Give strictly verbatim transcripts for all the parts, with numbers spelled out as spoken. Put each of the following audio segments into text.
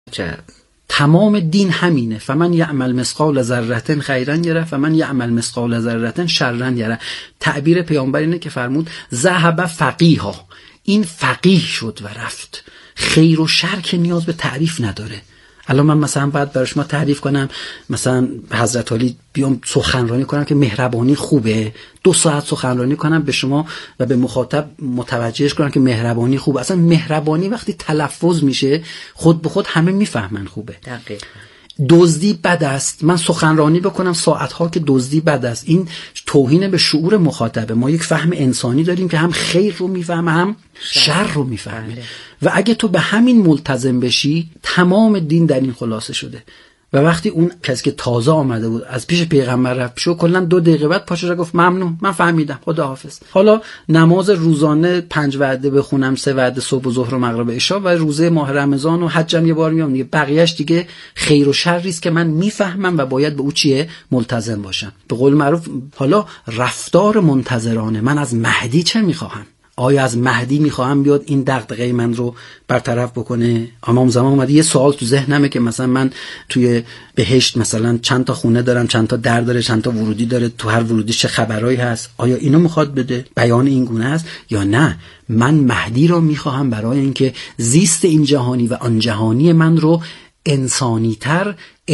چه تمام دین همینه. فمن یعمل مثقال ذره خیرا یره فمن یعمل مثقال ذره شرا یره. تعبیر پیامبر اینه که فرمود ذهب فقیها، این فقیه شد و رفت. خیر و شر که نیاز به تعریف نداره. الان من مثلا باید برای شما تعریف کنم، مثلا حضرت علی بیام سخنرانی کنم که مهربانی خوبه، دو ساعت سخنرانی کنم به شما و به مخاطب متوجهش کنم که مهربانی خوبه. اصلا مهربانی وقتی تلفظ میشه خود به خود همه میفهمن خوبه. دقیقاً. دزدی بد است، من سخنرانی بکنم ساعتها که دزدی بد است، این توهین به شعور مخاطبه. ما یک فهم انسانی داریم که هم خیر رو میفهمه هم شر رو میفهمه. و اگه تو به همین ملتزم بشی تمام دین در این خلاصه شده. و وقتی اون کسی که تازه آمده بود از پیش پیغمبر رفت شو، کلا دو دقیقه بعد پاشو گفت ممنون، من فهمیدم، خداحافظ. حالا نماز روزانه پنج وعده بخونم، سه وعده صبح و ظهر و مغرب عشا، و روزه ماه رمضان و حجم یه بار میام دیگه، بقیه‌اش دیگه خیر و شری است که من میفهمم و باید به او چیه ملتزم باشم. به قول معروف حالا رفتار منتظرانه، من از مهدی چه میخواهم؟ آیا از مهدی میخواهم بیاد این دغدغه من رو برطرف بکنه؟ امام زمان اومد یه سوال تو ذهنمه که مثلا من توی بهشت مثلا چند تا خونه دارم، چند تا در داره، چند تا ورودی داره، تو هر ورودی چه خبرایی هست، آیا اینو میخواد بده؟ بیان این گونه است یا نه من مهدی رو میخواهم برای اینکه زیست این جهانی و آن جهانی من رو انسانی‌تر،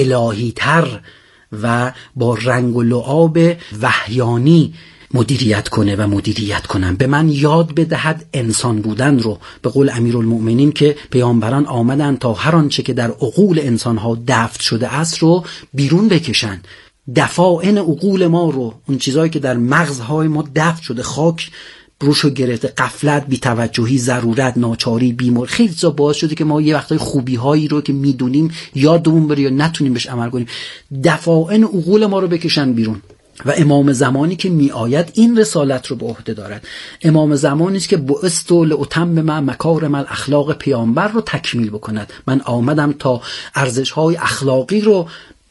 الهی‌تر و با رنگ و لعاب وحیانی مدیریت کنه و مدیریت کنم. به من یاد بدهد انسان بودن رو. به قول امیرالمؤمنین که پیامبران آمدن تا هر آنچه که در عقول انسانها دفن شده است رو بیرون بکشن. دفاعن عقول ما رو، اون چیزایی که در مغزهای ما دفن شده، خاک روشو گرفته، غفلت، بی‌توجهی، ضرورت، ناچاری، بیمار، خیلی چیزا باعث شده که ما یه وقتای خوبی‌هایی رو که میدونیم یادمون بره یا نتونیم بهش عمل کنیم. دفاعن عقول ما رو بکشن بیرون. و امام زمانی که می آید این رسالت رو به عهده دارد. امام زمانی است که بعثت لأتمم مکارم الاخلاق پیامبر رو تکمیل بکند. من آمدم تا ارزش‌های اخلاقی رو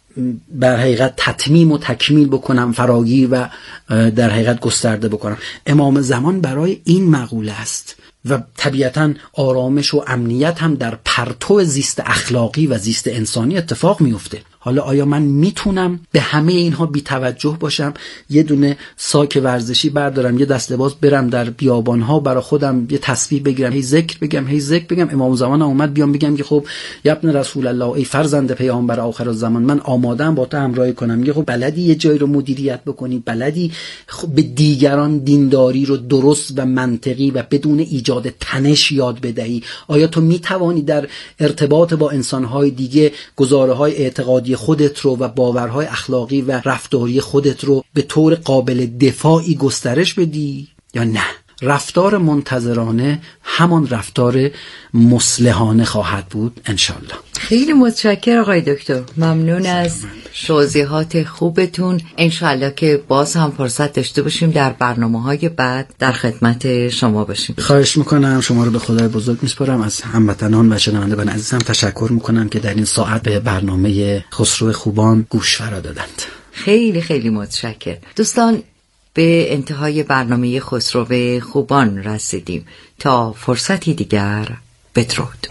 در حقیقت تتمیم و تکمیل بکنم، فراگیر و در حقیقت گسترده بکنم. امام زمان برای این مقوله است و طبیعتاً آرامش و امنیت هم در پرتو زیست اخلاقی و زیست انسانی اتفاق میفته. حالا آیا من میتونم به همه اینها بی توجه باشم؟ یه دونه ساک ورزشی بردارم، یه دست لباس برم در بیابانها برای خودم یه تسبیح بگیرم، هی ذکر بگم هی ذکر بگم امام زمان اومد بیام بگم که خب یا ابن رسول الله، ای فرزند پیامبر آخر الزمان، من آماده‌ام با تو همراهی کنم. میگه خب بلدی یه جایی رو مدیریت بکنی، بلدی خب به دیگران دینداری رو درست و منطقی و بدون ایجاد تنش یاد بدهی؟ آیا تو میتوانی در ارتباط با انسان‌های دیگه گزاره‌های اعتقادی خودت رو و باورهای اخلاقی و رفتاری خودت رو به طور قابل دفاعی گسترش بدی یا نه؟ رفتار منتظرانه همان رفتار مصلحانه خواهد بود انشالله. خیلی متشکرم آقای دکتر، ممنون از توضیحات خوبتون. انشالله که باز هم فرصت داشته باشیم در برنامه‌های بعد در خدمت شما باشیم. خواهش میکنم. شما رو به خدای بزرگ میسپارم. از هموطنان و شنوندگان عزیزم تشکر میکنم که در این ساعت به برنامه خسرو خوبان گوش فرا دادند. خیلی خیلی متشکرم. دوستان، به انتهای برنامه خسرو خوبان رسیدیم. تا فرصتی دیگر، بدرود.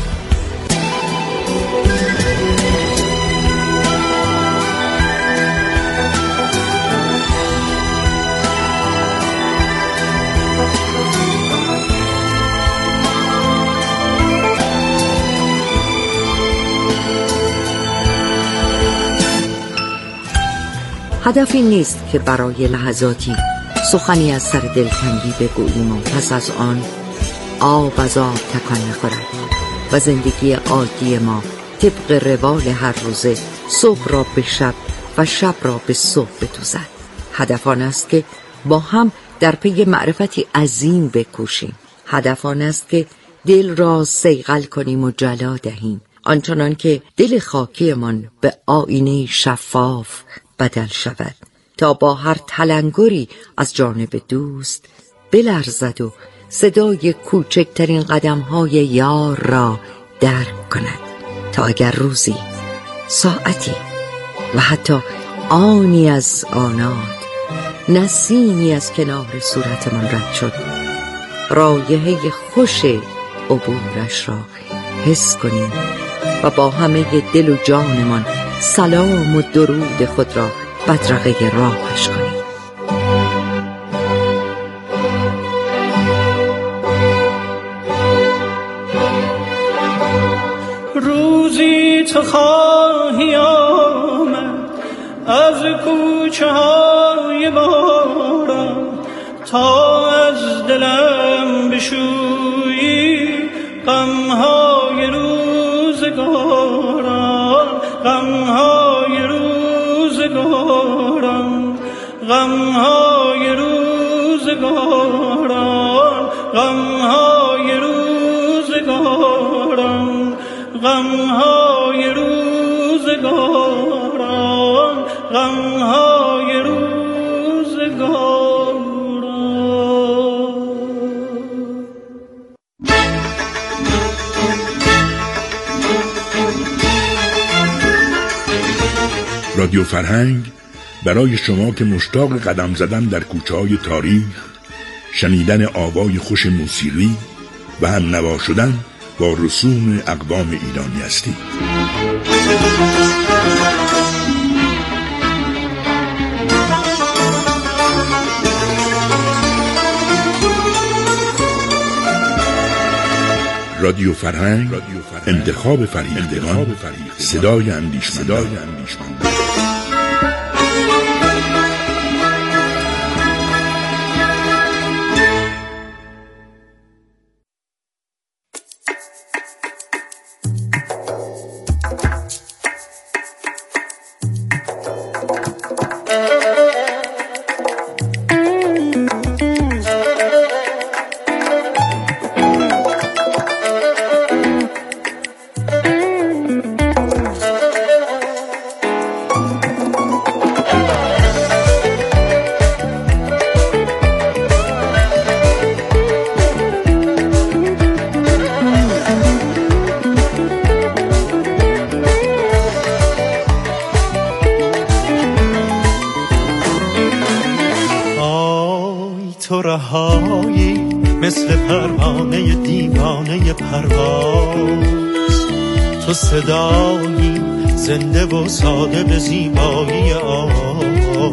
هدف این نیست که برای لحظاتی سخنی از سر دلتنگی بگوییم و پس از آن آب از آب تکان نخورد و زندگی عادی ما طبق روال هر روزه صبح را به شب و شب را به صبح بدوزد. هدف آن است که با هم در پی معرفتی عظیم بکوشیم. هدف آن است که دل را صیقل کنیم و جلا دهیم، آنچنان که دل خاکیمان به آینه شفاف بدل شود تا با هر تلنگری از جانب دوست بلرزد و صدای کوچکترین قدم‌های یار را درک کند، تا اگر روزی، ساعتی و حتی آنی از آنات نسیمی از کنار صورتمان رد شد، رایحه خوش عبورش را حس کنیم و با همه دل و جانمان سلام و درود خود را بدرقه راهش کنید. روزی تو خواهی آمد از کوچه های باران تا از دلم بشویی غمهای روزگاران، غمهای روزگاران، غمهای روزگاران، غمهای روزگاران، غمهای روزگاران، غمهای روزگاران. رادیو فرهنگ برای شما که مشتاق قدم زدن در کوچه‌های تاریخ، شنیدن آوای خوش موسیقی و هم نوا شدن با رسوم اقوام ایرانی هستید. رادیو فرهنگ، انتخاب فریختگان، صدای اندیشمندان. تو رهایی مثل پروانه دیوانه پرواز، تو صدایی زنده و ساده به زیبایی آواز،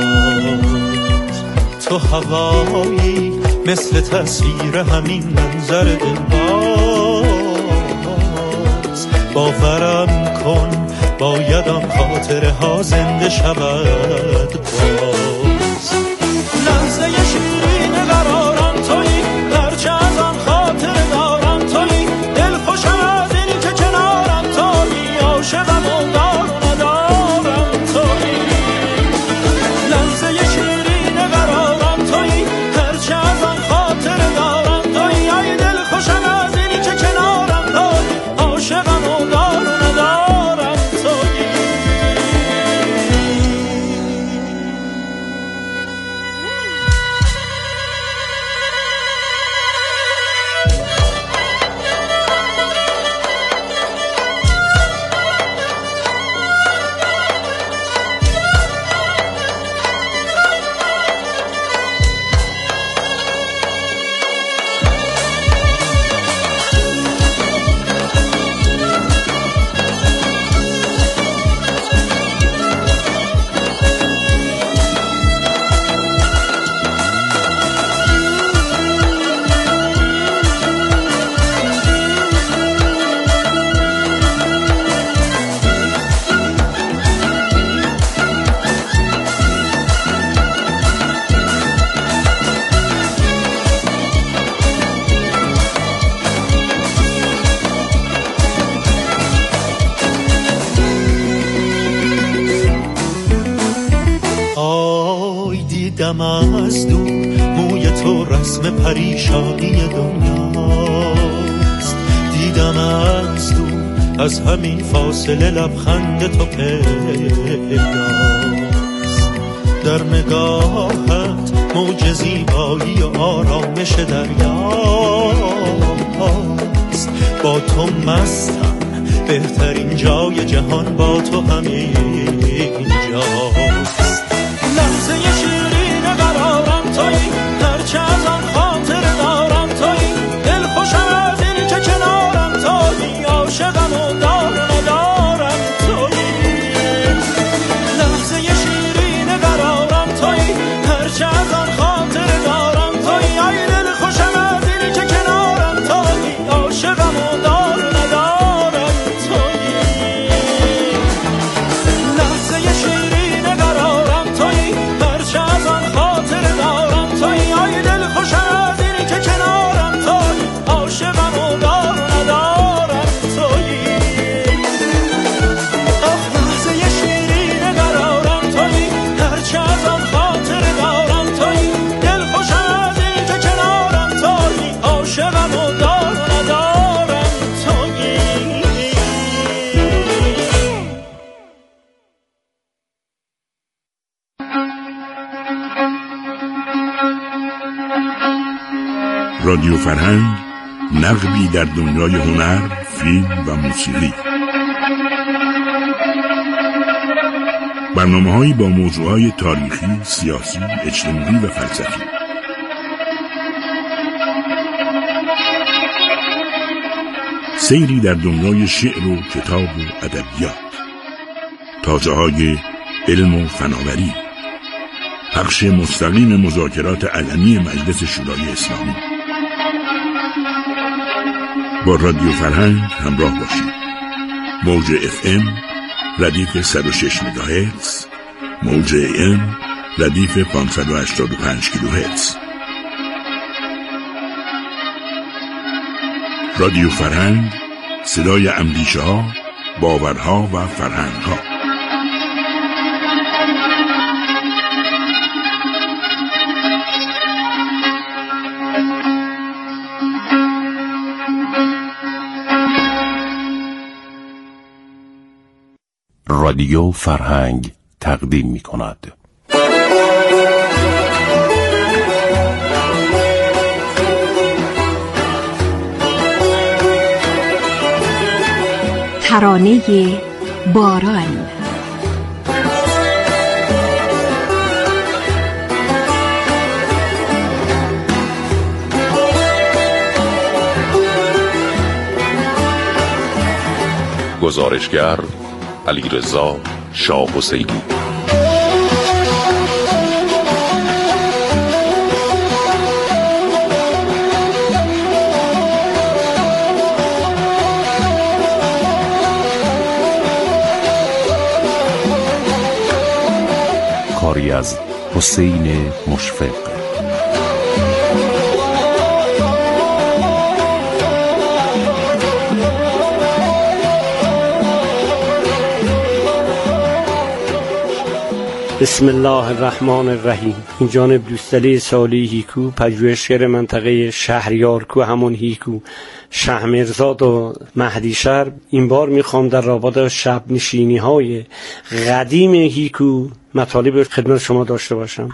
تو هوایی مثل تصویر همین منظر دلباز. باورم کن باید آن خاطره ها زنده شود باز. لحظه شیرین قرارم تویی، هرچه از آن خاطر دارم تویی، دل خوشم از این که کنارم تویی، عاشقم و دار و ندارم تویی. لحظه شیرین قرارم تویی، هرچه از آن خاطر دارم تویی، ای دل خوشم از این که کنارم تویی، عاشقم و دار و ندارم تویی. دیدم از دور موی تو رسم پریشانی دنیاست، دیدم از دور از همین فاصله لبخند تو پیداست. در نگاهت موج زیبایی و آرامش دریاست. با تو مستم، بهترین جای جهان با تو همینجاست. لحظه شیرین قرارم تویی، هرچه از آن خاطر دارم تویی، دل خوشم از این که کنارم تویی، عاشقم و دارم رادیو فرهنگ، نقبی در دنیای هنر، فیلم و موسیقی. برنامه‌هایی با موضوعات تاریخی، سیاسی، اجتماعی و فلسفی. سیری در دنیای شعر و کتاب و ادبیات. تازه‌های علم و فناوری. پخش مستقیم مذاکرات علنی مجلس شورای اسلامی. با رادیو فرهنگ همراه باشید. موج اف ام ردیف صد و شش مگاهرتز، موج ام ردیف پانصد و هشتاد و پنج کیلوهرتز. رادیو فرهنگ، صدای اندیشه ها، باورها و فرهنگ ها. رادیو فرهنگ تقدیم می کند. ترانه باران. گزارشگر علیرضا شاه حسینی. کاری از حسین مشفق. بسم الله الرحمن الرحیم. این جانب دوستالی سالی هیکو، پژوهشگر منطقه شهریارکو، همون هیکو، شهرمرزاد و مهدیشهر. این بار میخوام در رابطه شب نشینی های قدیم هیکو مطالب خدمت شما داشته باشم.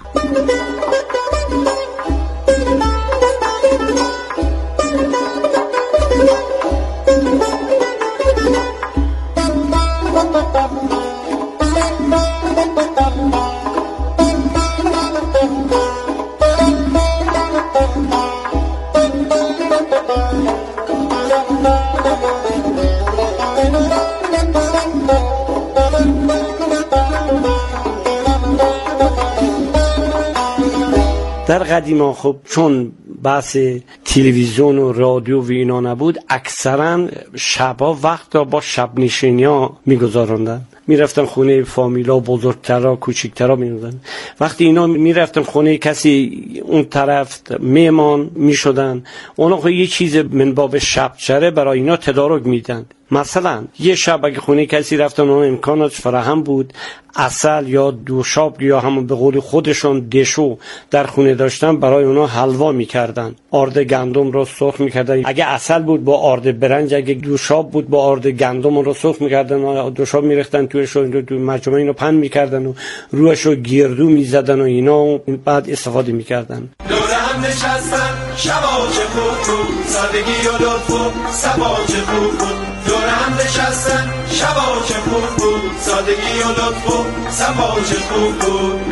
در قدیما خب چون بحث تلویزیون و رادیو و اینا نبود، اکثرا شبا وقت را با شب نشینی ها میگذاراندن. میرفتن خونه فامیلا، بزرگترا، کوچیکترا میرفتن. وقتی اینا میرفتن خونه کسی اون طرف میمان میشدن، اونا خب یه چیز من باب شبچره برای اینا تدارک میدن. مثلا یه شب اگه خونه کسی رفتن، اون امکانات فراهم بود، عسل یا دوشاب یا همون به قول خودشون دشو در خونه داشتن، برای اونا حلوا میکردن. آرد گندم رو سرخ میکردن. اگه عسل بود با آرد برنج، اگه دوشاب بود با آرد گندم رو سرخ میکردن، دوشاب میریختن توش و تو مجموعه اینو پهن میکردن و روش رو گردو میزدن و اینا و بعد استفاده میکردن. دور هم نشستن شبا چه خوب بود، سادگی و لطف و صفا چه خوب بود. دور هم نشستن شبا چه خوب بود، سادگی و لطف و صفا چه خوب بود.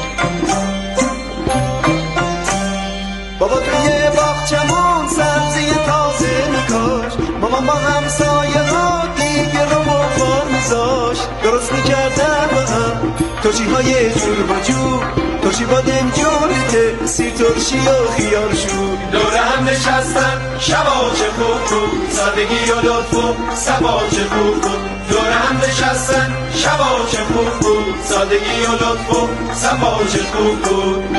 بابا توی باغچمون سبزی تازه میکاش، مامان با همسایه ها دیگه رو بخور میذاش. درست میکردن با هم توشی های جور با جور، توشی با دنجوریته، سی ترشی و خیار شور. دور هم نشستن شبا چه خوب بود، سادگی و لطف و صفا چه خوب بود. دور هم نشستن شبا چه خوب بود، سادگی و لطف و صفا چه خوب بود.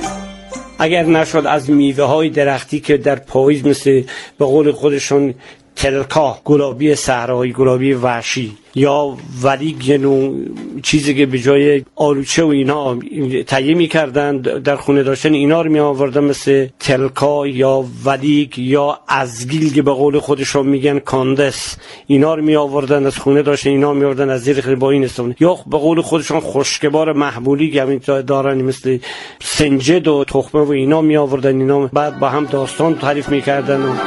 اگر نشد از میوه های درختی که در پاییز مثل به قول خودشون تلکا، گلابی صحرایی، گلابی وحشی، یا ولیگ یه نوع چیزی که به جای آلوچه و اینا تهیه می‌کردن در خونه داشتن، اینا رو می آوردن مثل تلکا یا ولیگ یا ازگیل که به قول خودشون میگن کاندس، اینا رو می آوردن از خونه داشتن، اینا می آوردن از زیر با این استفاده، یا به قول خودشون خشکبار محمولی که همین دارن مثل سنجد و تخمه و اینا می آوردن، اینا بعد با هم داستان تعریف می‌کردن و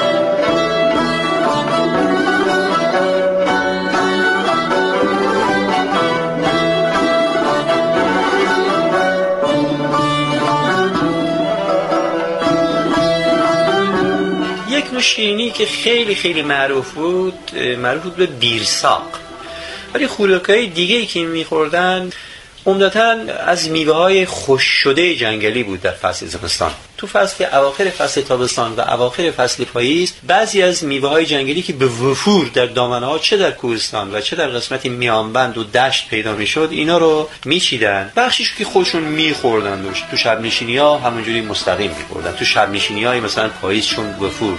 شیرینی که خیلی خیلی معروف بود، معروف بود به بیرساق. ولی خوراک‌های دیگه‌ای که می‌خوردن عمدتاً از میوه‌های خشک شده جنگلی بود در فصل زمستان. تو فصل اواخر فصل تابستان و اواخر فصل پاییز بعضی از میوه‌های جنگلی که به وفور در دامنه‌ها چه در کوهستان و چه در قسمت میانبند و دشت پیدا می‌شد، اینا رو می‌چیدن، بخشیش که خودشون می‌خوردن، تو شب نشینی‌ها همونجوری مستقیم می‌خوردن. تو شب نشینی‌های مثلا پاییز چون وفور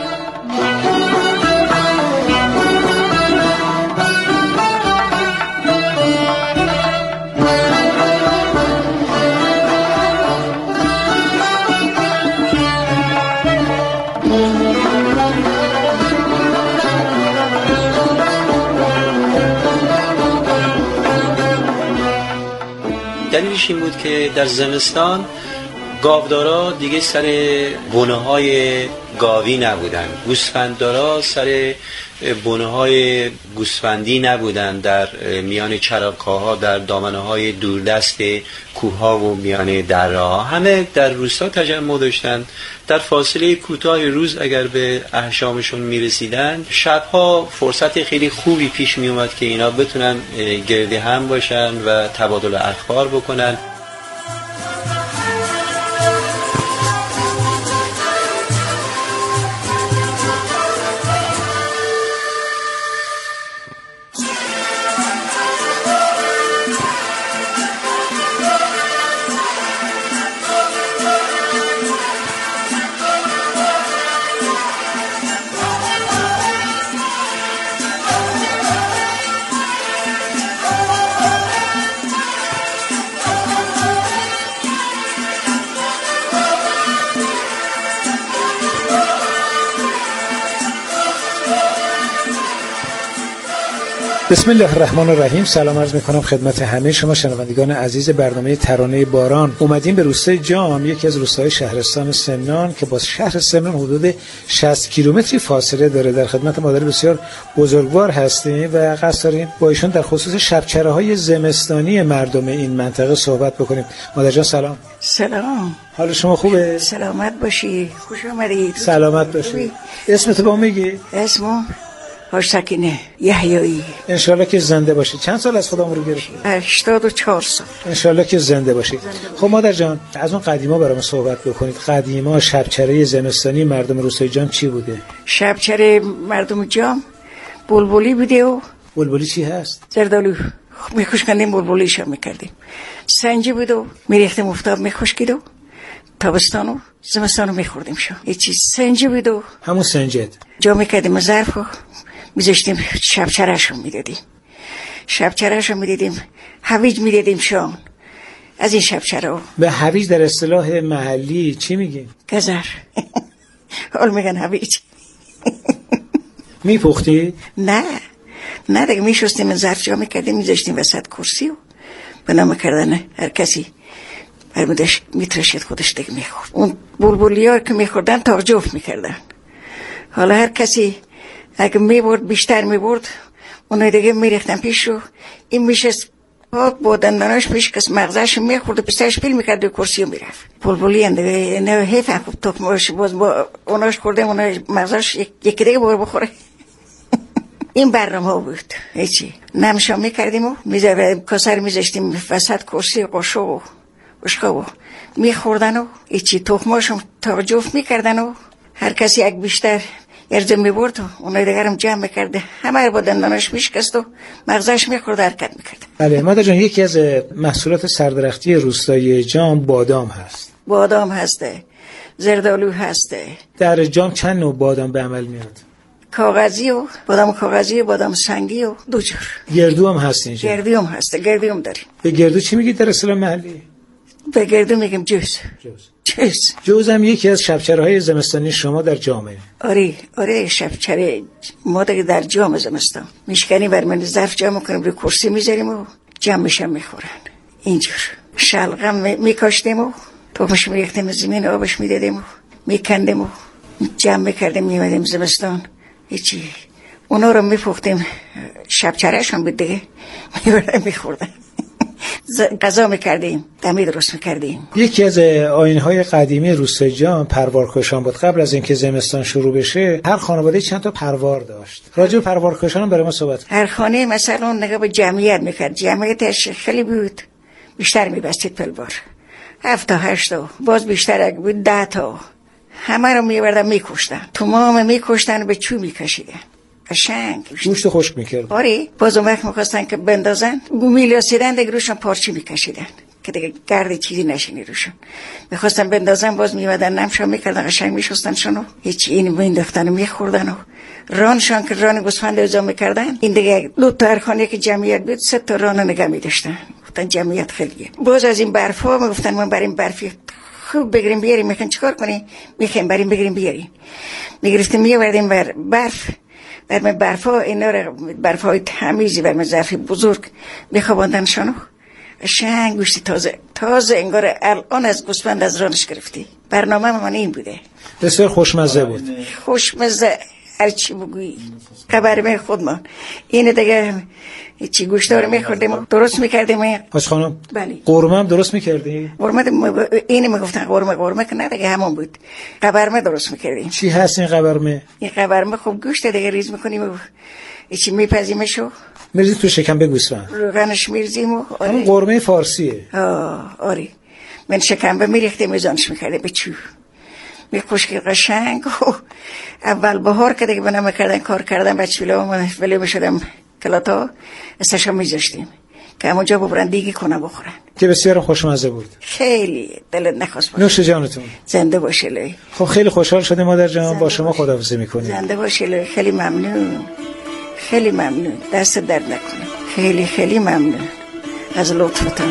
دلیلش این بود که در زمستان گاودارا دیگه سر بنه‌های گاوی نبودن، گوسفنددارا سر بنه‌های گوسفندی نبودن در میان چراگاه‌ها، در دامنه‌های دوردست کوه‌ها و میان دره‌ها، همه در روستا تجمع داشتن. در فاصله کوتاه روز اگر به احشامشون میرسیدن، شبها فرصت خیلی خوبی پیش می اومد که اینا بتونن گرد هم باشن و تبادل اخبار بکنن. بسم الله الرحمن الرحیم. سلام عرض میکنم خدمت همه شما شنوندگان عزیز برنامه ترانه باران. اومدیم به روستای جام، یکی از روستاهای شهرستان سمنان که با شهر سمنان حدود شصت کیلومتری فاصله داره. در خدمت مادر بسیار بزرگوار هستیم و قصد داریم با ایشون در خصوص شبچره‌های زمستانی مردم این منطقه صحبت بکنیم. مادر جان سلام. سلام. حال شما خوبه؟ سلامت باشی. خوش آمدید. سلامت باشی. اسمت با میگی؟ اسمم هاش سکینه یحیایی. انشالله که زنده باشی. چند سال از خودم رو گرفتی؟ هشتاد و چهار سال. انشالله که زنده باشی. خب مادر جان از اون قدیما برام صحبت بکنید. قدیما شبچره زمستانی مردم روستای جام چی بوده؟ شبچره مردم جام بلبلی بوده. و بلبلی چی هست؟ زردالو میخوش کردیم، بلبلیشو میکردیم. سنجی بود و میریختیم افتاب میخوش کردیم، تابستانو زمستانو میخوردیم. شو یه چیز سنجی بود و همون سنجد جا میکردیم ظرفو میذاشتیم، شبچرهشو میدادیم شبچرهشو میدادیم هویج میدادیم شام. از این شبچره به هویج در اصطلاح محلی چی میگیم؟ گذر. حال میگن هویج. میپختی؟ نه نه دیگه میشستیم ظرف جا میکردیم میذاشتیم وسط کرسی و بنا میکردن هر کسی برمودش میترشید خودش دیگه میخورد. اون بلبلی ها که میخوردن تا جفت میکردن. حالا هر کسی اگه میبرد بیشتر میبرد اونو دیگه میریختن پیش رو، این میشست با دنداناش پیش کس مغزش میخورد و پسرش پیل میکرد و کرسی رو میرفت. بلبلی هم دیگه نه حیف هم تکماش باز با اوناش خورده اوناش مغزش یکی دیگه بار بخوره. این برنامه ها بود. هیچی نمشا میکردیم و میزه کاسر میذاشتیم وسط کرسی قشو و بشقا و میخوردن و هیچی تخماشم تا جفت میکردن و هر کسی یک بیشتر ارزه میبرد و اونای دیگرم جمع میکرده، همه رو با دنداناش میشکست و مغزش میخورد حرکت میکرد. بله مادر جان یکی از محصولات سردرختی روستای جام بادام هست. بادام هسته، زردالو هسته. در جام چند نوع بادام به عمل میاد؟ کاغذی و بادام کاغذی و بادام سنگی و دو جور. گردو هم هست اینجا؟ گردو هم هست، گردو هم داریم. به گردو چی میگید در اصطلاح محلی؟ به گردو میگیم جوز. جوز. جوز. جوز هم یکی از شبچره‌های زمستانی شما در جامعه. آره آره شبچره ما دیگه در جام زمستان میشکنی بر من ظرف جمع کنیم روی کرسی میذاریم و جمعش هم میخورن. اینجور شلغم میکاشتیم و توپش میریختیم زمین آبش میدادیم و میکندیم و جمع میکردیم میمدیم زمستان هیچی اونا رو میپختیم شبچرهش هم بود دیگه میبردیم میخوردن غذا میکردیم دمی درست میکردیم. یکی از آیین‌های قدیمی روستای جام پروارکشان بود. قبل از اینکه زمستان شروع بشه هر خانواده چند تا پروار داشت. راجع به پروارکشان هم برای ما صحبت کنید. هر خانه مثلا نگاه به جمعیت میکرد، جمعیتش خیلی بود بیشتر میبستید پلوار هفت تا هشت تا باز بیشتر اگه بود ده تا همه رو میبردن میکشتن تو مام میکشتن به چوب میکشیدن قشنگ گوشت خشک میکرد. آره باز اون وقت میخواستن که بندازن میلیاسیدن دیگه روشن پارچه میکشیدن که دیگه گرد چیزی نشینی روشن میخواستن بندازن باز میمدن نمشان میکردن قشنگ میشستنشون و هیچ این مینداختن و میخوردن و رانشان که ران گوسفند اعزام میکردن این دیگه دو تا هر خانه که جمعیت بود سه تا ران نگه میداشتن گفتن جمعیت خیلیه. باز از این برفا میگفتن ما بریم برفی خوب بگیریم بیاریم میخواین چیکار کنی میخوایم بریم بگیریم بیاریم میگرفتیم میوردیم بر برف بر من برفا اینا رو برفای تمیزی بر من ظرف بزرگ میخواباندنشانو قشنگ گوشتی تازه تازه انگار الان از گوسفند از رانش گرفتی. برنامه من این بوده. بسیار خوشمزه بود. خوشمزه هر چی بگویی خبر خودمان اینه دیگه چی گوشتا رو میخوردیم درست میکردیم. حاج خانم بله قورمه هم درست میکردی؟ قورمه اینه میگفتن قورمه قورمه که نه دیگه همون بود قورمه درست میکردیم. چی هست این قورمه؟ این قورمه خب گوشت دیگه ریز میکنیم و چی میپزیمشو میریزی تو شکم به گوسفند روغنش میریزیم و آره. اون قورمه فارسیه. آه آره من شکم به میریختیم میزانش میکردیم به چوب میخوشک قشنگ و اول بهار که دیگه بنا میکردن کار کردن بچه ولی من ولی میشدم کلاتا استشا میذاشتیم که همونجا ببرن دیگه کنن بخورن که بسیار خوشمزه بود. خیلی دلت نخواست باشه. نوش جانتون. زنده باشه لای. خب خیلی خوشحال شدیم مادر جان با شما خداحافظی میکنیم. زنده باشه لای. خیلی ممنون خیلی ممنون دست درد نکنه خیلی خیلی ممنون از لطفتون.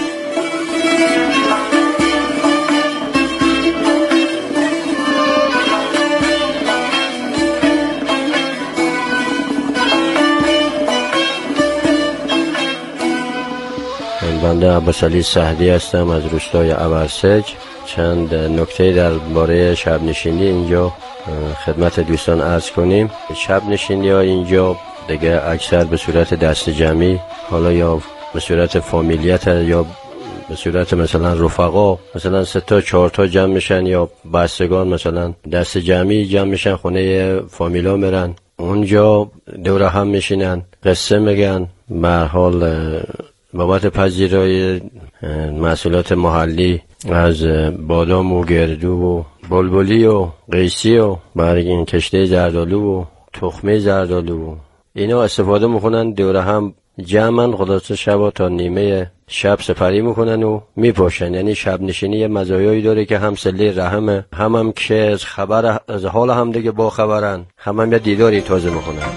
بنده عباسعلی سهدی هستم از روستای ابرسج. چند نکته درباره شب نشینی اینجا خدمت دوستان عرض کنیم. شب نشینی ها اینجا دیگه اکثر به صورت دست جمعی حالا یا به صورت فامیلیت یا به صورت مثلا رفقا مثلا سه تا چهار تا جمع میشن یا بستگان مثلا دست جمعی جمع میشن خونه فامیلا میرن اونجا دور هم میشینن قصه میگن به حال بابت پذیرای محصولات محلی از بادام و گردو و بلبلی و قیسی و برگین کشته زردالو و تخمه زردالو اینا استفاده میکنن دور هم جمعن خلاصه شب تا نیمه شب سپری میکنن و میپاشن. یعنی شب نشینی مزایایی داره که هم صله رحمه هم هم که از خبر از حال هم دیگه با خبرن هم هم یه دیداری تازه میکنن.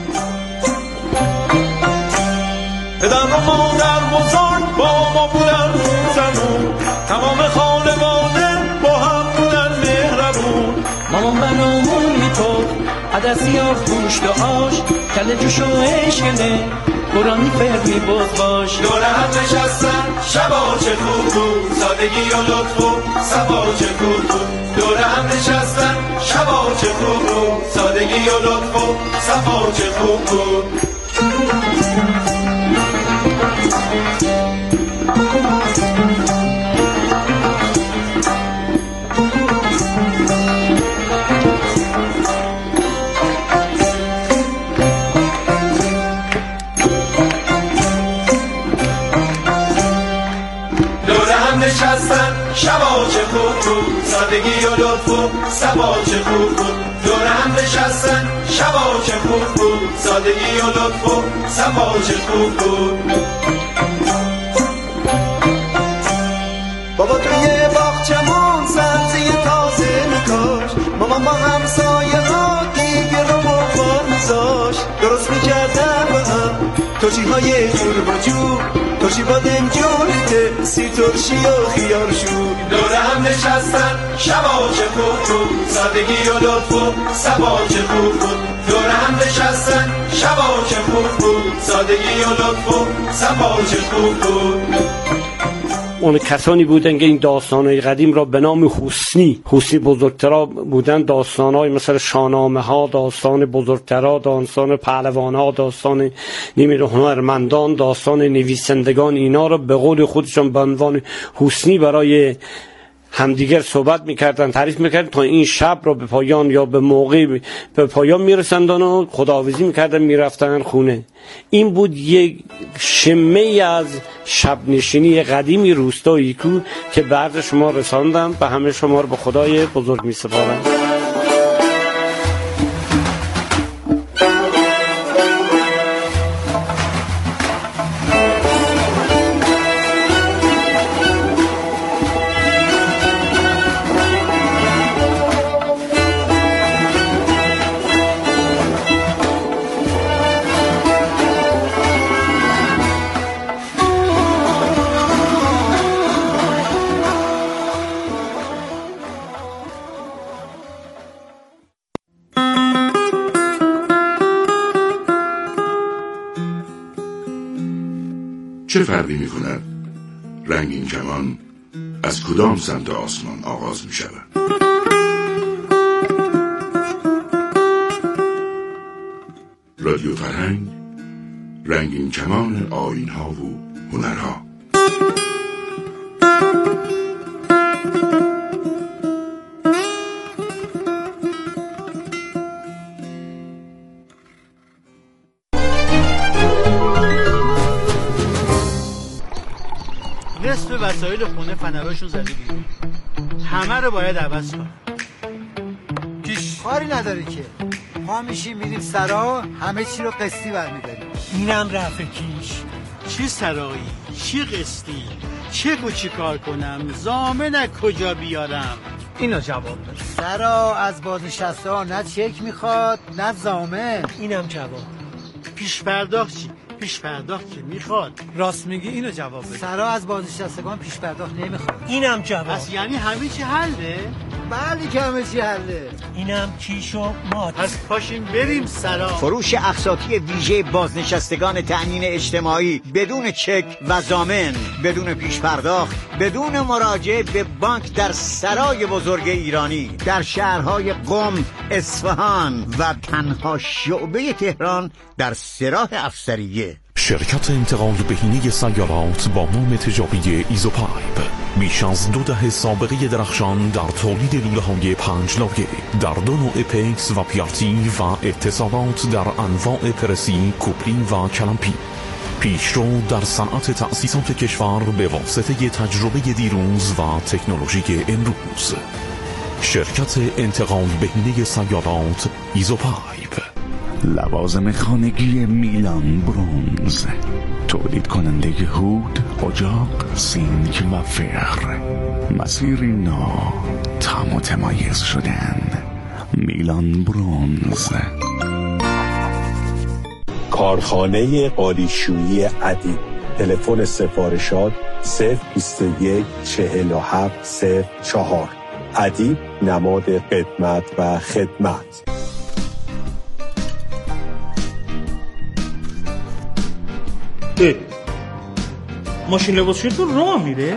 پدر و مادر بزرگ با ما بودن زنون تمام خانواده با هم بودن مهربون مامان برامون میپخت عدسی ها گوشت و آش کله جوش و اشکله قرآنی فرمی بود باش دور هم نشستن شبا چه خوب بود سادگی و لطف و صفا چه خوب بود دور هم نشستن شبا چه خوب بود سادگی و لطف و صفا چه خوب بود. نشستن شبا چه خوب بود سادگی و لطف و صفا چه خوب بود دور هم نشستن شبا چه خوب بود سادگی و لطف و صفا چه خوب بود. بابا توی باغچمون سبزی تازه میکاشت مامان با همسایه ها دیگه رو بخور میذاشت توشی های جور با جور توشی با دنجورته سی ترشی و خیار شور دوره هم نشستن شبا چه خوب بود سادگی و لطف و سبا چه خوب بود دوره هم نشستن شبا چه خوب بود سادگی و لطف و سبا چه خوب بود. اون کسانی بودن که این داستانهای قدیم را به نام حسنی حسنی بزرگترا بودن، داستانهای مثل شاهنامه ها، داستان بزرگترا، داستان پهلوان ها، داستان نمیدونم هنرمندان، داستان نویسندگان، اینا را به قول خودشون به عنوان حسنی برای همدیگر صحبت میکردن، تعریف میکردن تا این شب را به پایان یا به موقع به پایان میرسندن و خداحافظی میکردن میرفتن خونه. این بود یک شمه از شب نشینی قدیمی روستایی کو که بعد شما رساندم به همه شما رو به خدای بزرگ میسپارم. چه فرقی می کند رنگین کمان از کدام سمت آسمان آغاز می شود؟ رادیو فرهنگ، رنگین کمان آیین ها و هنرها. نصف وسایل خونه فنراشون زده بیرون، همه رو باید عوض کنم. پیش کاری نداره که ما میشیم میریم سرا، همه چی رو قسطی برمیداریم. اینم رفع کیش. چی سرایی؟ چی قسطی؟ چه گو چی کار کنم؟ ضامن کجا بیارم؟ اینو جواب بده. سرا از بازنشسته ها نه چک میخواد نه ضامن. اینم جواب. پیش پرداخت چی؟ پیش پرداخت که میخواد. راست میگی، اینو جواب بده. سرا از بازنشستگان پیش پرداخت نمیخواد. اینم جواب. پس یعنی همه چی حله؟ بله که همه چی حله. اینم کیش و ماد. پس پاشیم بریم سرا. فروش اقساطی ویژه بازنشستگان تأمین اجتماعی بدون چک و ضامن، بدون پیش پرداخت، بدون مراجعه به بانک در سرای بزرگ ایرانی در شهرهای قم، اصفهان و تنها شعبه تهران در سراح افسریه. شرکت انتقال بهینه سیارات با نام تجاری ایزوپایپ بیش از دو دهه سابقه درخشان در تولید لوله‌های پنج لایه در دو نوع پیکس و پیارتی و اتصالات در انواع پرسی، کوپری و کلمپی. پیشرو در صنعت تأسیسات کشور به واسطه تجربه دیروز و تکنولوژی امروز. شرکت انتقال بهینه سیارات ایزوپایپ. لوازم خانگی میلان برونز، تولید کننده هود، اجاق، سینک و فر. مسیری نو، تا متمایز شدن. میلان برونز. کارخانه قالیشویی ادیب. تلفن سفارشات صفر بیست و یک چهل و هفت صفر چهار. ادیب، نماد قدمت و خدمت. ماشین لباسشویتون راه میره؟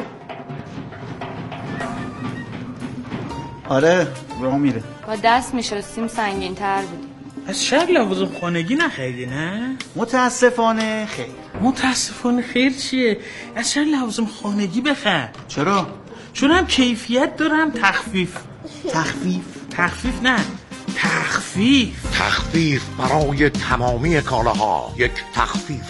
آره راه میره. با دست میشستیم سنگین تر بودیم. از شاید لوازم خانگی نخریدی نه؟ متاسفانه خیر. متاسفانه خیر چیه؟ از شاید لوازم خانگی بخر. چرا؟ چون هم کیفیت دارم تخفیف. تخفیف؟ تخفیف نه، تخفیف. تخفیف برای تمامی کالاها. یک تخفیف